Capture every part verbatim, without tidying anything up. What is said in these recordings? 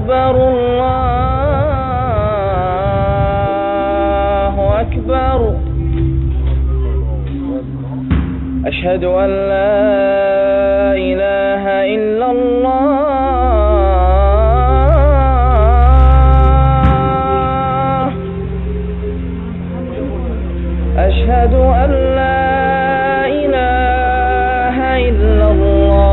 أكبر الله أكبر أشهد أن لا إله إلا الله أشهد أن لا إله إلا الله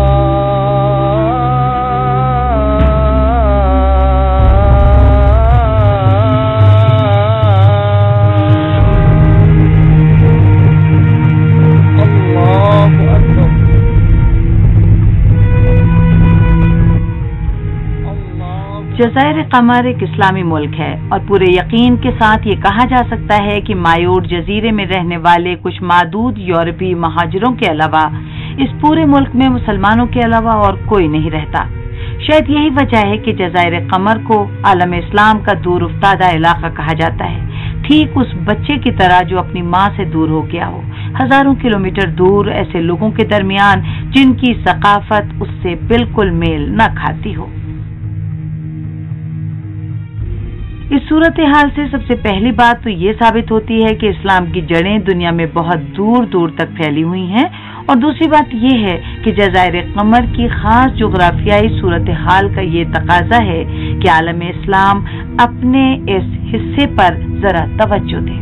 جزائر قمر ایک اسلامی ملک ہے اور پورے یقین کے ساتھ یہ کہا جا سکتا ہے کہ مایوٹ جزیرے میں رہنے والے کچھ معدود یورپی مہاجروں کے علاوہ اس پورے ملک میں مسلمانوں کے علاوہ اور کوئی نہیں رہتا۔ شاید یہی وجہ ہے کہ جزائر قمر کو عالم اسلام کا دور افتادہ علاقہ کہا جاتا ہے، ٹھیک اس بچے کی طرح جو اپنی ماں سے دور ہو گیا ہو، ہزاروں کلومیٹر دور ایسے لوگوں کے درمیان جن کی ثقافت اس سے بالکل میل نہ کھاتی ہو۔ اس صورتحال سے سب سے پہلی بات تو یہ ثابت ہوتی ہے کہ اسلام کی جڑیں دنیا میں بہت دور دور تک پھیلی ہوئی ہیں، اور دوسری بات یہ ہے کہ جزائر قمر کی خاص جغرافیائی صورتحال کا یہ تقاضا ہے کہ عالم اسلام اپنے اس حصے پر ذرا توجہ دے۔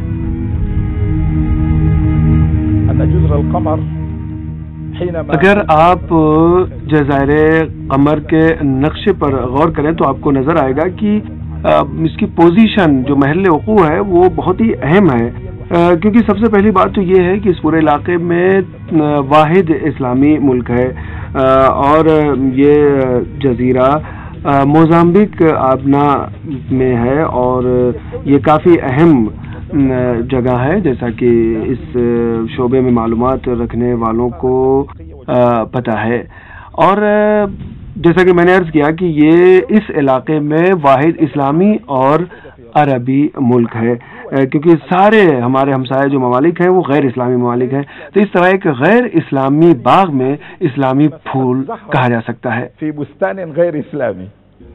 اگر آپ جزائر قمر کے نقشے پر غور کریں تو آپ کو نظر آئے گا کہ اس کی پوزیشن جو محل وقوع ہے وہ بہت ہی اہم ہے، کیونکہ سب سے پہلی بات تو یہ ہے کہ اس پورے علاقے میں واحد اسلامی ملک ہے، اور یہ جزیرہ موزمبیق آبنا میں ہے، اور یہ کافی اہم جگہ ہے جیسا کہ اس شعبے میں معلومات رکھنے والوں کو پتہ ہے۔ اور جیسا کہ میں نے عرض کیا کہ یہ اس علاقے میں واحد اسلامی اور عربی ملک ہے، کیونکہ سارے ہمارے ہمسائے جو ممالک ہیں وہ غیر اسلامی ممالک ہیں، تو اس طرح ایک غیر اسلامی باغ میں اسلامی پھول کہا جا سکتا ہے۔ فی بستان غیر اسلامی۔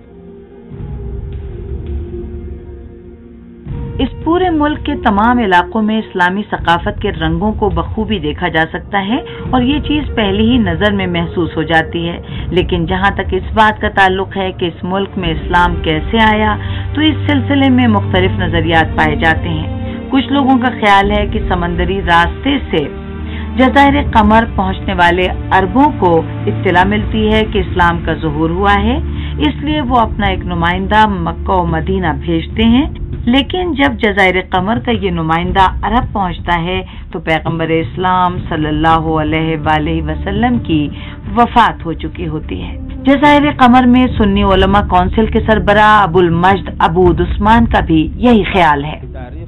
اس پورے ملک کے تمام علاقوں میں اسلامی ثقافت کے رنگوں کو بخوبی دیکھا جا سکتا ہے، اور یہ چیز پہلی ہی نظر میں محسوس ہو جاتی ہے، لیکن جہاں تک اس بات کا تعلق ہے کہ اس ملک میں اسلام کیسے آیا تو اس سلسلے میں مختلف نظریات پائے جاتے ہیں۔ کچھ لوگوں کا خیال ہے کہ سمندری راستے سے جزائر قمر پہنچنے والے عربوں کو اطلاع ملتی ہے کہ اسلام کا ظہور ہوا ہے، اس لیے وہ اپنا ایک نمائندہ مکہ و مدینہ بھیجتے ہیں، لیکن جب جزائر قمر کا یہ نمائندہ عرب پہنچتا ہے تو پیغمبر اسلام صلی اللہ علیہ وآلہ وسلم کی وفات ہو چکی ہوتی ہے۔ جزائر قمر میں سنی علماء کونسل کے سربراہ ابو المجد عبود عثمان کا بھی یہی خیال ہے۔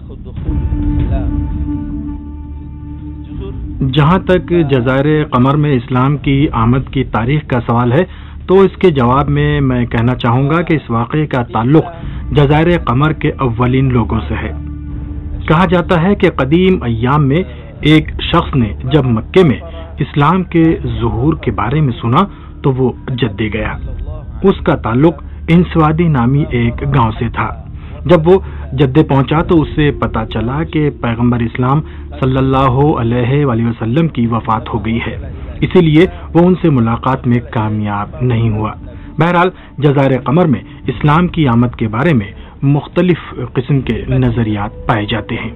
جہاں تک جزائر قمر میں اسلام کی آمد کی تاریخ کا سوال ہے تو اس کے جواب میں میں کہنا چاہوں گا کہ اس واقعے کا تعلق جزائر قمر کے اولین لوگوں سے ہے۔ کہا جاتا ہے کہ قدیم ایام میں ایک شخص نے جب مکے میں اسلام کے ظہور کے بارے میں سنا تو وہ جدے گیا۔ اس کا تعلق انسوادی نامی ایک گاؤں سے تھا۔ جب وہ جدے پہنچا تو اسے پتا چلا کہ پیغمبر اسلام صلی اللہ علیہ وآلہ وسلم کی وفات ہو گئی ہے، اسی لیے وہ ان سے ملاقات میں کامیاب نہیں ہوا۔ بہرحال جزائر قمر میں اسلام کی آمد کے بارے میں مختلف قسم کے نظریات پائے جاتے ہیں۔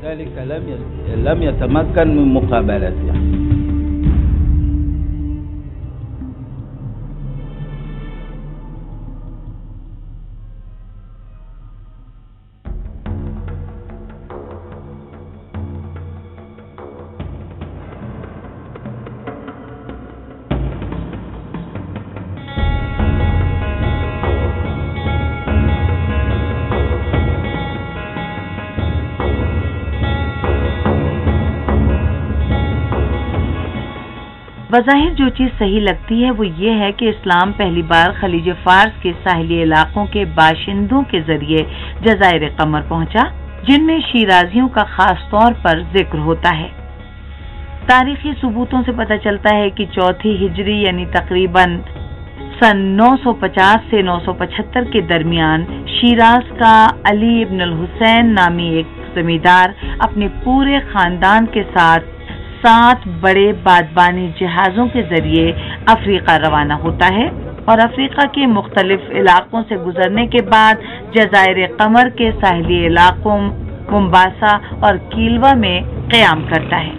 بظاہر جو چیز صحیح لگتی ہے وہ یہ ہے کہ اسلام پہلی بار خلیج فارس کے ساحلی علاقوں کے باشندوں کے ذریعے جزائر قمر پہنچا، جن میں شیرازیوں کا خاص طور پر ذکر ہوتا ہے۔ تاریخی ثبوتوں سے پتہ چلتا ہے کہ چوتھی ہجری یعنی تقریباً सन नौ सौ पचास से नौ सौ पचहत्तर के दरमियान शिराज का अली इब्न अल हुसैन नामी एक जमींदार अपने पूरे खानदान के साथ सात बड़े बादबानी जहाजों के जरिए अफ्रीका रवाना होता है और अफ्रीका के मुख्तलिफ इलाकों से गुजरने के बाद जज़ाइर कमर के साहिली इलाकों मुम्बासा और कीलवा में क़याम करता है।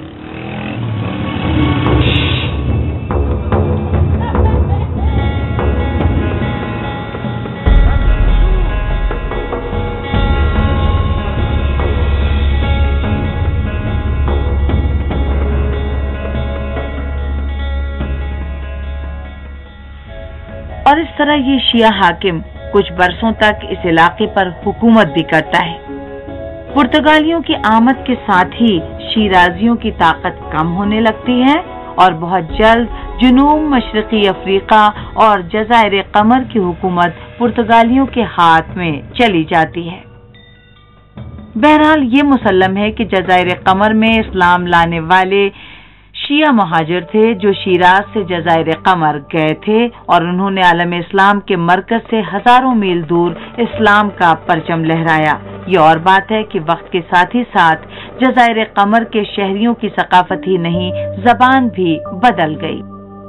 और इस तरह ये शिया हाकिम कुछ बरसों तक इस इलाके पर हुकूमत भी करता है। पुर्तगालियों की आमद के साथ ही शिराजियों की ताकत कम होने लगती है और बहुत जल्द जुनूब मशरकी अफ्रीका और जज़ाइर कमर की हुकूमत पुर्तगालियों के हाथ में चली जाती है। बहरहाल ये मुसल्लम है कि जज़ाइर कमर में इस्लाम लाने वाले शिया मुहाजिर थे जो शिराज से जज़ाइर कमर गए थे और उन्होंने आलम इस्लाम के मरकज से हजारों मील दूर इस्लाम का परचम लहराया। ये और बात है कि वक्त के साथ ही साथ जज़ाइर कमर के शहरियों की सकाफत ही नहीं, जबान भी बदल गई।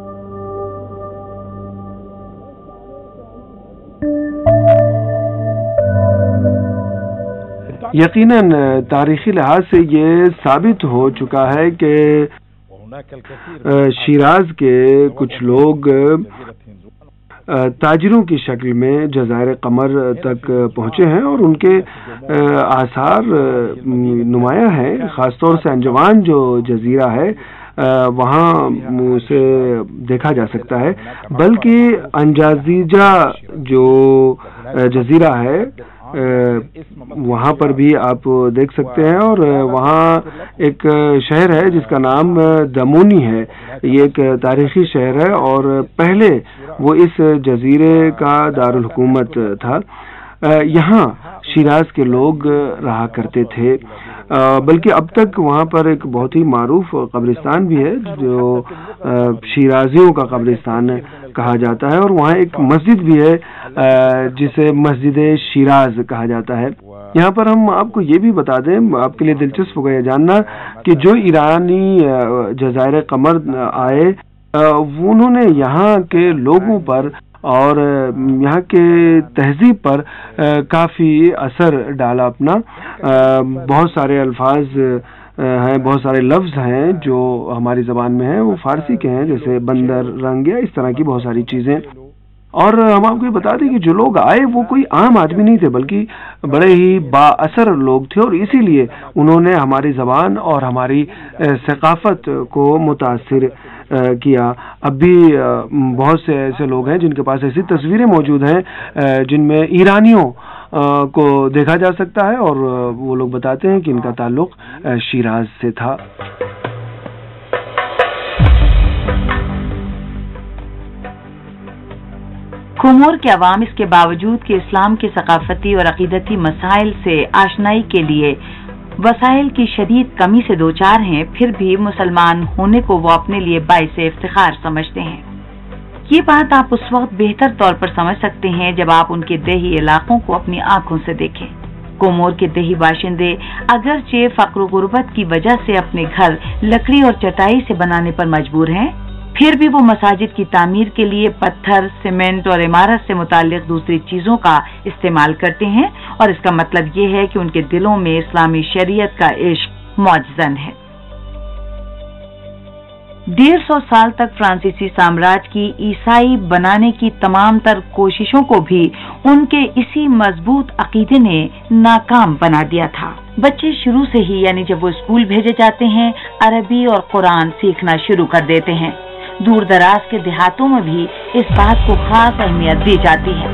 यकीनन तारीखी लिहाज से ये साबित हो चुका है कि शिराज के कुछ लोग ताजिरों की शक्ल में जज़ाइर कमर तक पहुंचे हैं और उनके आसार नुमाया हैं। ख़ासतौर से अंजमान जो जजीरा है वहाँ उसे देखा जा सकता है, बल्कि अंजाजीजा जो जजीरा है वहाँ पर भी आप देख सकते हैं और वहाँ एक शहर है जिसका नाम दमोनी है। ये एक तारीखी शहर है और पहले वो इस जजीरे का दारुल हुकूमत था। यहाँ शिराज के लोग रहा करते थे, बल्कि अब तक वहाँ पर एक बहुत ही मारूफ कब्रिस्तान भी है जो शिराजियों का कब्रिस्तान कहा जाता है और वहाँ एक मस्जिद भी है जिसे मस्जिद शिराज कहा जाता है। यहाँ पर हम आपको ये भी बता दें, आपके लिए दिलचस्प होगा ये जानना कि जो ईरानी जज़ाइर कमर आए वो उन्होंने यहाँ के लोगों पर और यहाँ के तहजीब पर काफ़ी असर डाला अपना। बहुत सारे अल्फाज हैं, बहुत सारे लफ्ज़ हैं जो हमारी ज़बान में हैं वो फ़ारसी के हैं, जैसे बंदर, रंग या इस तरह की बहुत सारी चीज़ें। और हम आपको ये बता दें कि जो लोग आए वो कोई आम आदमी नहीं थे, बल्कि बड़े ही बाअसर लोग थे और इसीलिए उन्होंने हमारी ज़बान और हमारी सकाफ़त को मुतासिर किया। अब भी बहुत से ऐसे लोग हैं जिनके पास ऐसी तस्वीरें मौजूद हैं जिनमें ईरानियों को देखा जा सकता है और वो लोग बताते हैं कि इनका ताल्लुक शिराज से था। कोमोर के अवाम इसके बावजूद कि इस्लाम के सकाफती और अकीदती मसाइल से आशनाई के लिए वसाइल की शदीद कमी से दो चार हैं, फिर भी मुसलमान होने को वो अपने लिए बाइस इफ्तिखार समझते हैं। ये बात आप उस वक्त बेहतर तौर पर समझ सकते हैं जब आप उनके देही इलाकों को अपनी आंखों से देखें। कोमोर के देही बाशिंदे अगरचे फक्र गुर्बत की वजह से अपने घर लकड़ी और चटाई से बनाने पर मजबूर हैं, फिर भी वो मसाजिद की तामीर के लिए पत्थर, सीमेंट और इमारत से मुताल्लिक दूसरी चीजों का इस्तेमाल करते हैं और इसका मतलब ये है कि उनके दिलों में इस्लामी शरीयत का इश्क मौजज़न है। डेढ़ सौ साल तक फ्रांसीसी साम्राज्य की ईसाई बनाने की तमाम तर कोशिशों को भी उनके इसी मजबूत अकीदे ने नाकाम बना दिया था। बच्चे शुरू से ही यानी जब वो स्कूल भेजे जाते हैं अरबी और कुरान सीखना शुरू कर देते हैं। दूर दराज के देहातों में भी इस बात को खास अहमियत दी जाती है।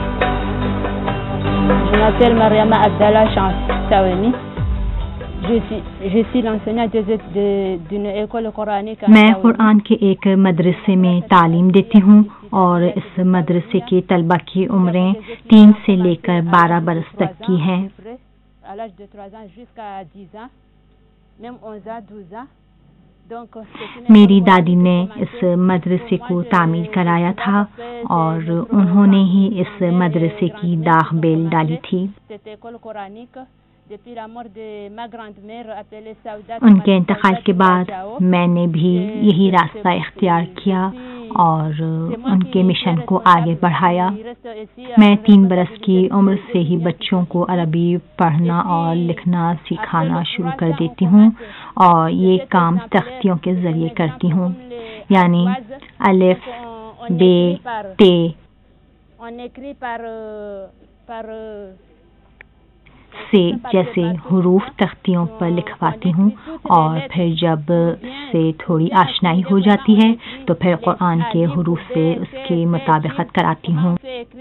मैं कुरान के एक मदरसे में तालीम देती हूँ और इस मदरसे के तलबा की उम्रें तीन से लेकर बारह बरस तक की हैं। میری دادی نے اس مدرسے کو تعمیر کرایا تھا اور انہوں نے ہی اس مدرسے کی داغ بیل ڈالی تھی۔ ان کے انتقال کے بعد میں نے بھی یہی راستہ اختیار کیا اور ان کے مشن کو آگے بڑھایا۔ میں تین برس کی عمر سے ہی بچوں کو عربی پڑھنا اور لکھنا سکھانا شروع کر دیتی ہوں اور یہ کام تختیوں کے ذریعے کرتی ہوں، یعنی الف، ب، ت سے جیسے حروف تختیوں پر لکھواتی ہوں، اور پھر جب سے تھوڑی آشنائی ہو جاتی ہے تو پھر قرآن کے حروف سے اس کی مطابقت کراتی ہوں۔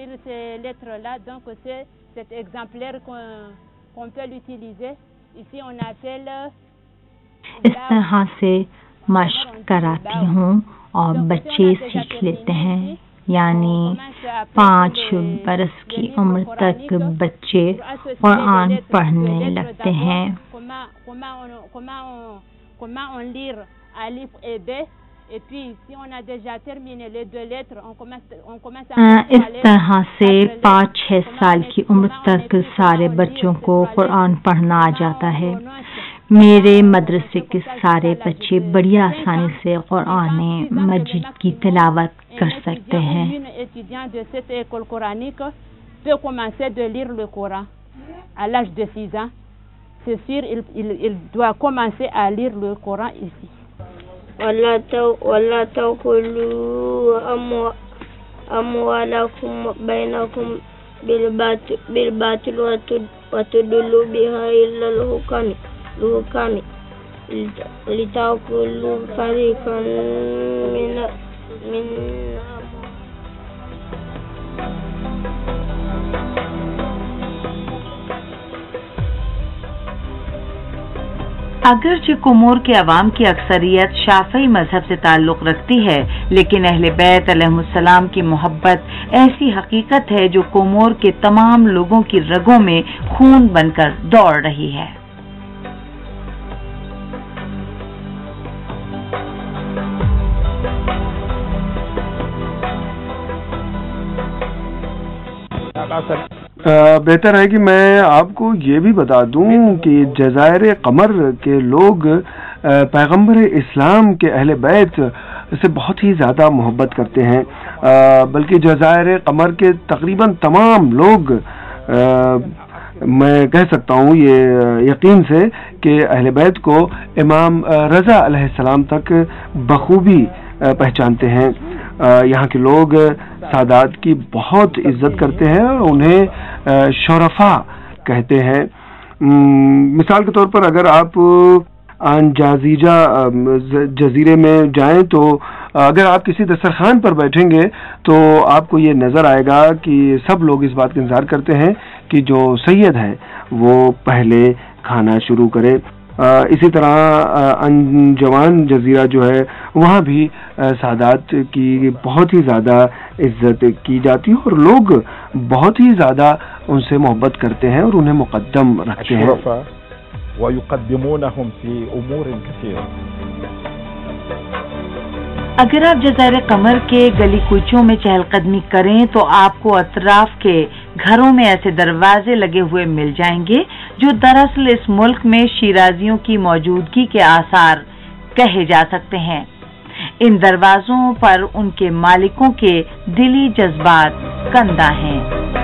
اس طرح سے مشق کراتی ہوں اور بچے سیکھ لیتے ہیں، یعنی پانچ برس کی عمر تک بچے قرآن پڑھنے لگتے ہیں۔ اس طرح سے پانچ چھ سال کی عمر تک سارے بچوں کو قرآن پڑھنا آ جاتا ہے۔ میرے مدرسے کے سارے بچے بڑی آسانی سے قرآن مجید کی تلاوت کر سکتے ہیں۔ وَلَا تَأْكُلُوا أَمْوَالَكُمْ بَيْنَكُمْ بِالْبَاطِلِ وَتُدْلُوا بِهَا إِلَى الْحُكَامِ لِتَأْكُلُوا فَرِيقًا مِنْ اگرچہ کومور کے عوام کی اکثریت شافعی مذہب سے تعلق رکھتی ہے، لیکن اہل بیت علیہ السلام کی محبت ایسی حقیقت ہے جو کومور کے تمام لوگوں کی رگوں میں خون بن کر دوڑ رہی ہے۔ بہتر ہے کہ میں آپ کو یہ بھی بتا دوں کہ جزائر قمر کے لوگ پیغمبر اسلام کے اہل بیت سے بہت ہی زیادہ محبت کرتے ہیں، بلکہ جزائر قمر کے تقریباً تمام لوگ میں کہہ سکتا ہوں یہ یقین سے کہ اہل بیت کو امام رضا علیہ السلام تک بخوبی پہچانتے ہیں۔ یہاں کے لوگ سادات کی بہت عزت کرتے ہیں اور انہیں شرفا کہتے ہیں۔ مثال کے طور پر اگر آپ انجازیجا جزیرے میں جائیں تو اگر آپ کسی دسترخوان پر بیٹھیں گے تو آپ کو یہ نظر آئے گا کہ سب لوگ اس بات کا انتظار کرتے ہیں کہ جو سید ہے وہ پہلے کھانا شروع کرے۔ اسی طرح انجوان جزیرہ جو ہے وہاں بھی سادات کی بہت ہی زیادہ عزت کی جاتی ہے اور لوگ بہت ہی زیادہ ان سے محبت کرتے ہیں اور انہیں مقدم رکھتے ہیں۔ وَيُقَدِّمُونَهُمْ فِي أُمُورٍ كَثِيرٍ۔ اگر آپ جزائر قمر کے گلی کوچوں میں چہل قدمی کریں تو آپ کو اطراف کے گھروں میں ایسے دروازے لگے ہوئے مل جائیں گے جو دراصل اس ملک میں شیرازیوں کی موجودگی کے آثار کہے جا سکتے ہیں۔ ان دروازوں پر ان کے مالکوں کے دلی جذبات کندہ ہیں۔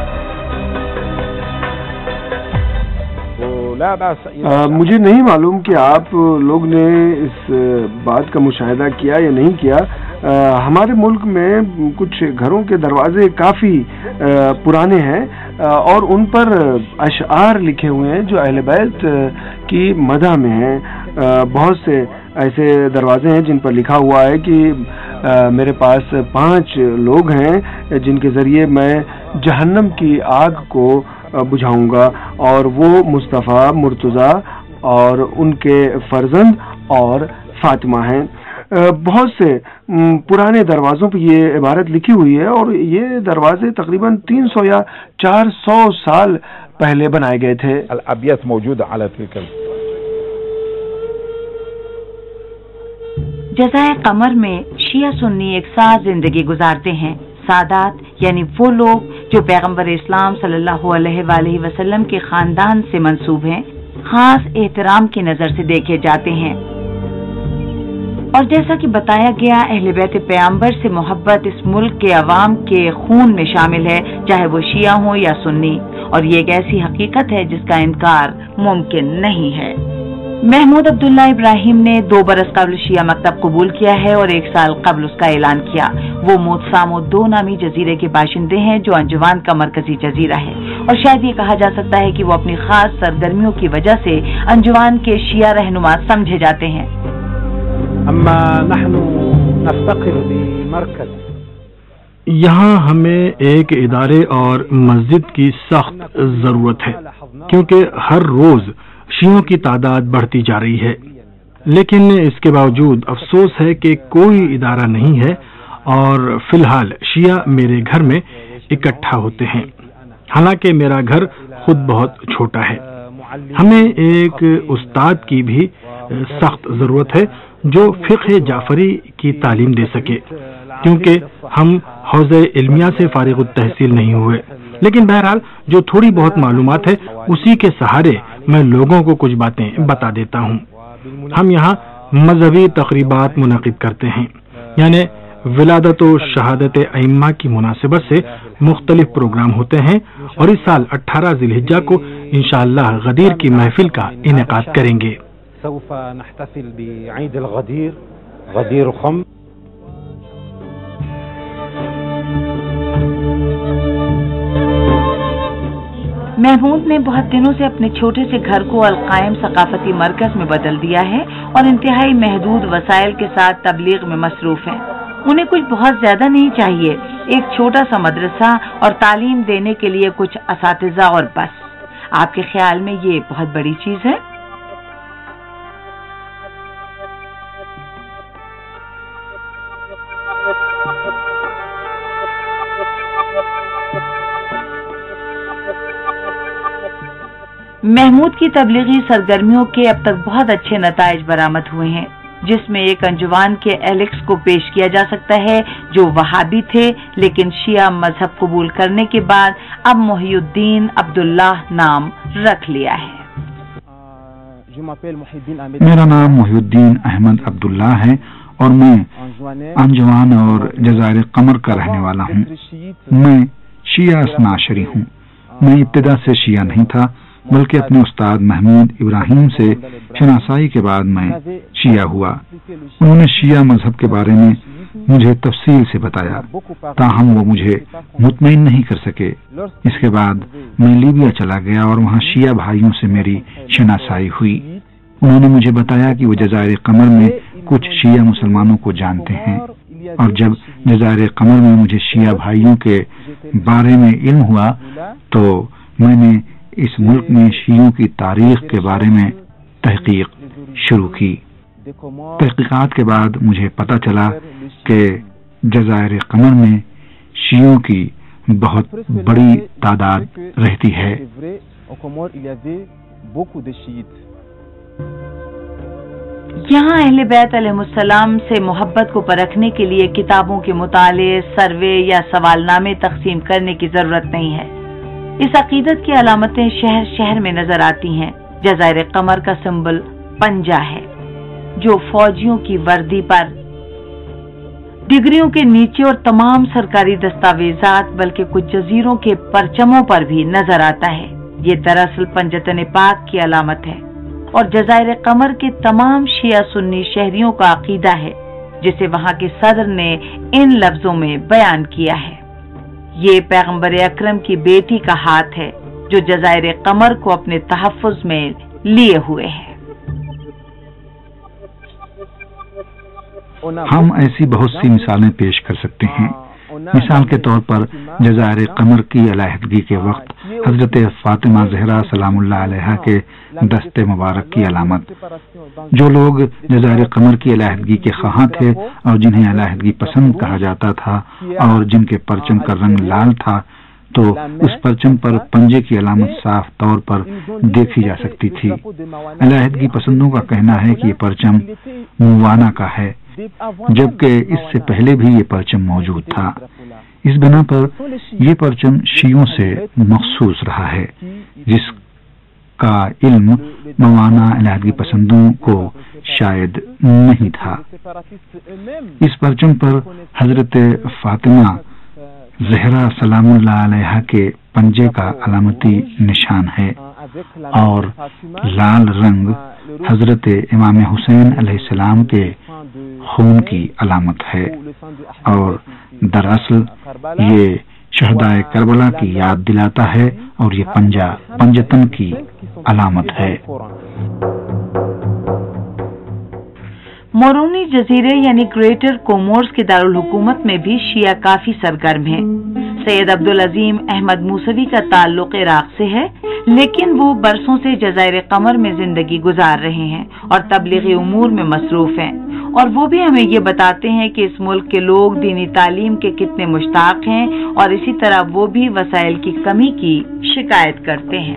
مجھے نہیں معلوم کہ آپ لوگ نے اس بات کا مشاہدہ کیا یا نہیں کیا، ہمارے ملک میں کچھ گھروں کے دروازے کافی پرانے ہیں اور ان پر اشعار لکھے ہوئے ہیں جو اہل بیت کی مدح میں ہیں۔ بہت سے ایسے دروازے ہیں جن پر لکھا ہوا ہے کہ میرے پاس پانچ لوگ ہیں جن کے ذریعے میں جہنم کی آگ کو بجھاؤں گا، اور وہ مصطفیٰ، مرتضیٰ اور ان کے فرزند اور فاطمہ ہیں۔ بہت سے پرانے دروازوں پہ یہ عبارت لکھی ہوئی ہے اور یہ دروازے تقریباً تین سو یا چار سو سال پہلے بنائے گئے تھے۔ الابیات موجودة على تلك जज़ाए कमर में शिया सुन्नी एक साथ जिंदगी गुजारते हैं। सादात यानी वो लोग जो पैगंबर इस्लाम सल्लल्लाहु अलैहि वसल्लम के खानदान से मंसूब हैं, खास एहतराम की नजर से देखे जाते हैं। और जैसा कि बताया गया, अहले बैत पैगंबर से मोहब्बत इस मुल्क के अवाम के खून में शामिल है, चाहे वो शिया हो या सुन्नी, और ये एक ऐसी हकीकत है जिसका इनकार मुमकिन नहीं है। महमूद अब्दुल्ला इब्राहिम ने दो बरस कबल शिया मकतब कबूल किया है और एक साल कबल उसका ऐलान किया। वो मोतसामो दो नामी जजीरे के बाशिंदे हैं जो अंजुमान का मरकजी जजीरा है, और शायद ये कहा जा सकता है कि वो अपनी खास सरगर्मियों की वजह से अंजुमान के शिया रहनुमा समझे जाते हैं। अम्मा नहनु नफ्तखिर बिमरकज़, यहाँ हमें एक इदारे और मस्जिद की सख्त जरूरत है, क्योंकि हर रोज शियों की तादाद बढ़ती जा रही है। लेकिन इसके बावजूद अफसोस है कि कोई इदारा नहीं है और फिलहाल शिया मेरे घर में इकट्ठा होते हैं, हालांकि मेरा घर खुद बहुत छोटा है। हमें एक उस्ताद की भी सख्त जरूरत है जो फिक़्ह जाफरी की तालीम दे सके, क्योंकि हम हौज़े इल्मिया से फारिग तहसील नहीं हुए। लेकिन बहरहाल जो थोड़ी बहुत मालूमात है उसी के सहारे मैं लोगों को कुछ बातें बता देता हूँ। हम यहाँ मजहबी तकरीबात मुनक़िद करते हैं, यानी विलादत व शहादत अइम्मा की मुनासिबत से मुख्तलिफ प्रोग्राम होते हैं, और इस साल अठारह ज़िलहिज्जा को इंशाअल्लाह गदीर की महफिल का इनेकाद करेंगे। महमूद ने बहुत दिनों से अपने छोटे से घर को अलकायम सकाफती मरकज में बदल दिया है और इंतहाई महदूद वसाइल के साथ तबलीग में मसरूफ हैं। उन्हें कुछ बहुत ज्यादा नहीं चाहिए, एक छोटा सा मदरसा और तालीम देने के लिए कुछ असातिज़ा और बस। आपके ख्याल में ये बहुत बड़ी चीज है? महमूद की तबलीगी सरगर्मियों के अब तक बहुत अच्छे नताइज बरामद हुए हैं, जिसमें एक अंजुमान के एलेक्स को पेश किया जा सकता है जो वहाबी थे, लेकिन शिया मजहब कबूल करने के बाद अब मोहिउद्दीन अब्दुल्लाह नाम रख लिया है। मेरा नाम मोहिउद्दीन अहमद अब्दुल्लाह है और मैं अंजुमान और जज़ाइर कमर का रहने वाला हूँ। मैं शिया असनाशरी हूँ। मैं इब्तिदा से शिया नहीं था, बल्कि अपने उस्ताद महमूद इब्राहिम से शनासाई के बाद मैं शिया हुआ। उन्होंने शिया मजहब के बारे में मुझे तफसील से बताया, ताहम वो मुझे मुतमईन नहीं कर सके। इसके बाद मैं लीबिया चला गया और वहाँ शिया भाइयों से मेरी शनासाई हुई। उन्होंने मुझे बताया कि वो जज़ाइर कमर में कुछ शिया मुसलमानों को जानते हैं, और जब जज़ाइर कमर में मुझे शिया भाइयों के बारे में इल्म हुआ तो मैंने इस मुल्क में शियों की तारीख के बारे में तहकीक शुरू की। तहकीकात के बाद मुझे पता चला कि जज़ाइर कमर में शियों की बहुत बड़ी तादाद रहती है। यहाँ अहले बैत अलैहिस्सलाम से मोहब्बत को परखने के लिए किताबों के मुताले, सर्वे या सवालनामे तकसीम करने की जरूरत नहीं है। इस अकीदत की अलामतें शहर शहर में नजर आती हैं। जज़ाइर कमर का सिंबल पंजा है, जो फौजियों की वर्दी पर, डिग्रियों के नीचे और तमाम सरकारी दस्तावेजात बल्कि कुछ जजीरों के परचमों पर भी नजर आता है। ये दरअसल पंजतन पाक की अलामत है और जज़ाइर कमर के तमाम शिया सुन्नी शहरियों का अकीदा है, जिसे वहां के सदर ने इन लफ्जों में बयान किया है। ये पैगंबर अकरम की बेटी का हाथ है जो जज़ाइर कमर को अपने तहफ़्फ़ुज़ में लिए हुए है। हम ऐसी बहुत सी मिसालें पेश कर सकते हैं। मिसाल के तौर पर जज़ाइर कमर की अलहदगी के वक्त हजरत फातिमा ज़हरा सलामुल्लाह अलैहा के दस्ते मुबारक की अलामत। जो लोग जज़ाइर कमर की अलहदगी के ख़्वाह थे और जिन्हें अलहदगी पसंद कहा जाता था और जिनके परचम का रंग लाल था, तो उस परचम पर पंजे की अलामत साफ तौर पर देखी जा सकती थी। अलहदगी पसंदों का कहना है कि ये परचम मुवाना का है, جبکہ اس سے پہلے بھی یہ پرچم موجود تھا۔ اس بنا پر یہ پرچم شیعوں سے مخصوص رہا ہے، جس کا علم مولانا علیحدگی پسندوں کو شاید نہیں تھا۔ اس پرچم پر حضرت فاطمہ زہرا سلام اللہ علیہا کے پنجے کا علامتی نشان ہے، اور لال رنگ حضرت امام حسین علیہ السلام کے خون کی علامت ہے، اور دراصل یہ شہدائے کربلا کی یاد دلاتا ہے، اور یہ پنجہ پنجتن کی علامت ہے۔ مورونی جزیرے یعنی گریٹر کومورس کے دارالحکومت میں بھی شیعہ کافی سرگرم ہیں۔ سید عبدالعظیم احمد موسوی کا تعلق عراق سے ہے، لیکن وہ برسوں سے جزائر قمر میں زندگی گزار رہے ہیں اور تبلیغی امور میں مصروف ہیں، اور وہ بھی ہمیں یہ بتاتے ہیں کہ اس ملک کے لوگ دینی تعلیم کے کتنے مشتاق ہیں، اور اسی طرح وہ بھی وسائل کی کمی کی شکایت کرتے ہیں۔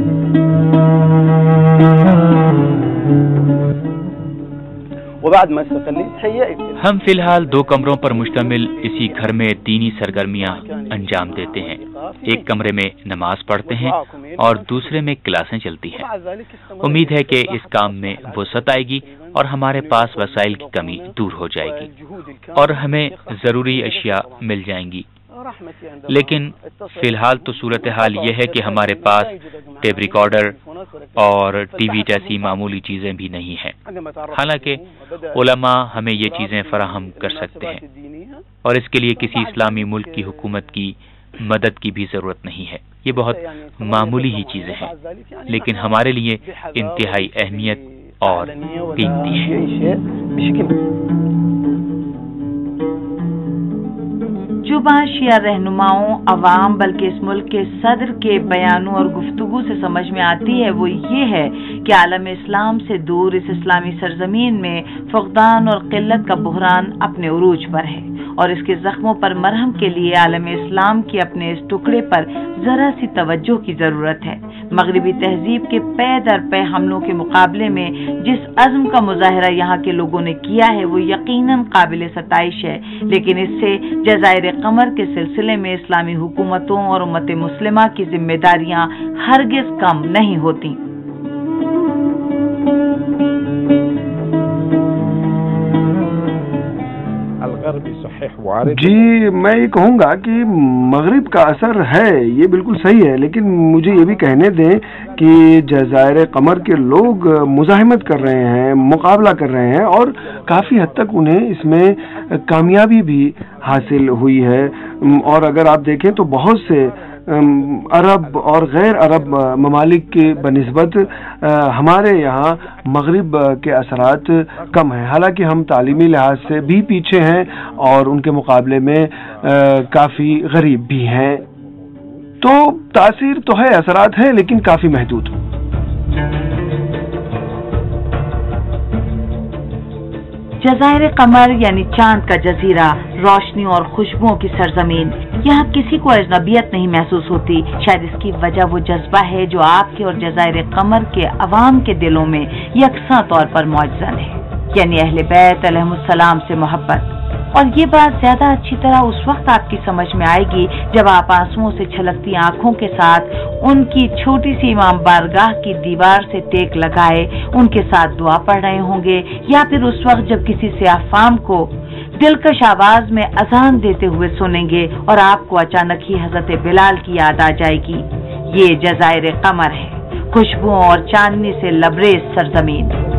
ہم فی الحال دو کمروں پر مشتمل اسی گھر میں دینی سرگرمیاں انجام دیتے ہیں۔ ایک کمرے میں نماز پڑھتے ہیں اور دوسرے میں کلاسیں چلتی ہیں۔ امید ہے کہ اس کام میں وسعت آئے گی اور ہمارے پاس وسائل کی کمی دور ہو جائے گی اور ہمیں ضروری اشیاء مل جائیں گی، لیکن فی الحال تو صورتحال یہ ہے کہ ہمارے پاس ٹیپ ریکارڈر اور ٹی وی جیسی معمولی چیزیں بھی نہیں ہیں، حالانکہ علماء ہمیں یہ چیزیں فراہم کر سکتے ہیں، اور اس کے لیے کسی اسلامی ملک کی حکومت کی مدد کی بھی ضرورت نہیں ہے۔ یہ بہت معمولی ہی چیزیں ہیں، لیکن ہمارے لیے انتہائی اہمیت اور قیمتی ہے۔ جو بات شیعہ رہنماؤں، عوام بلکہ اس ملک کے صدر کے بیانوں اور گفتگو سے سمجھ میں آتی ہے وہ یہ ہے کہ عالم اسلام سے دور اس اسلامی سرزمین میں فقدان اور قلت کا بحران اپنے عروج پر ہے، اور اس کے زخموں پر مرہم کے لیے عالم اسلام کی اپنے اس ٹکڑے پر ذرا سی توجہ کی ضرورت ہے۔ مغربی تہذیب کے پے در پے حملوں کے مقابلے میں جس عزم کا مظاہرہ یہاں کے لوگوں نے کیا ہے وہ یقیناً قابل ستائش ہے، لیکن اس سے جزائر قمر کے سلسلے میں اسلامی حکومتوں اور امت مسلمہ کی ذمہ داریاں ہرگز کم نہیں ہوتی۔ جی میں یہ کہوں گا کہ مغرب کا اثر ہے، یہ بالکل صحیح ہے، لیکن مجھے یہ بھی کہنے دیں کہ جزائر قمر کے لوگ مزاحمت کر رہے ہیں، مقابلہ کر رہے ہیں، اور کافی حد تک انہیں اس میں کامیابی بھی حاصل ہوئی ہے، اور اگر آپ دیکھیں تو بہت سے عرب اور غیر عرب ممالک کے بنسبت ہمارے یہاں مغرب کے اثرات کم ہیں، حالانکہ ہم تعلیمی لحاظ سے بھی پیچھے ہیں اور ان کے مقابلے میں کافی غریب بھی ہیں، تو تاثیر تو ہے، اثرات ہیں، لیکن کافی محدود۔ جزائر قمر یعنی چاند کا جزیرہ، روشنی اور خوشبوؤں کی سرزمین، یہاں کسی کو اجنبیت نہیں محسوس ہوتی۔ شاید اس کی وجہ وہ جذبہ ہے جو آپ کے اور جزائر قمر کے عوام کے دلوں میں یکساں طور پر موجزن ہے، یعنی اہل بیت علیہم السلام سے محبت۔ اور یہ بات زیادہ اچھی طرح اس وقت آپ کی سمجھ میں آئے گی جب آپ آنسوؤں سے چھلکتی آنکھوں کے ساتھ ان کی چھوٹی سی امام بارگاہ کی دیوار سے ٹیک لگائے ان کے ساتھ دعا پڑھ رہے ہوں گے، یا پھر اس وقت جب کسی سیاہ فام کو دلکش آواز میں اذان دیتے ہوئے سنیں گے اور آپ کو اچانک ہی حضرت بلال کی یاد آ جائے گی۔ یہ جزائر قمر ہے، خوشبوؤں اور چاندنی سے لبریز سرزمین۔